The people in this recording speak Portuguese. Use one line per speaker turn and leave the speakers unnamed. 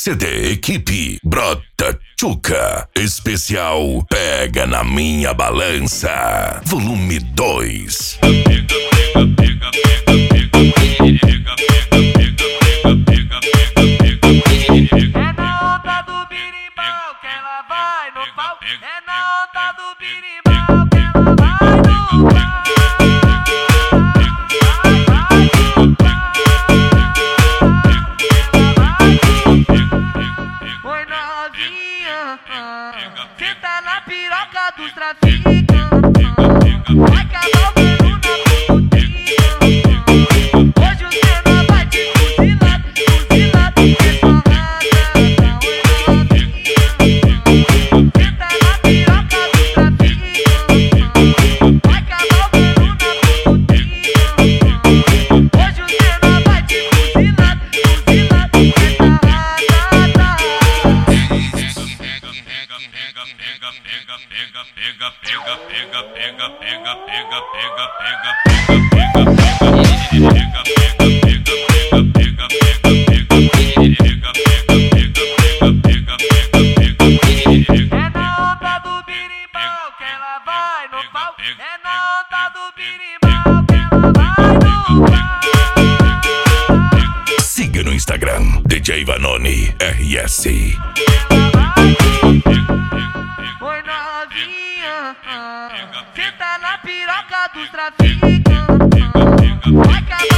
CD Equipe Brota Tchuca. Especial Pega na Minha Balança. Volume 2.
É na onda do birimbau que ela vai no pau. É na onda do birimbau que ela vai no pau. Oi novinha, senta na piroca dos traficantes. Vai cavalgando na putinha. Hoje o Senna vai te fuzilar, fuzilar. É só rasgada. Oi novinha, senta na piroca dos traficantes. Vai cavalgando na putinha. Hoje o Senna vai te fuzilar, fuzilar. É só rasgada. É na onda do birimbau que ela vai no pau. É na onda do birimbau que ela vai no pau.
Siga no Instagram DJ Vanoni RS.
Oi novinha, senta na piroca dos traficantes. Vai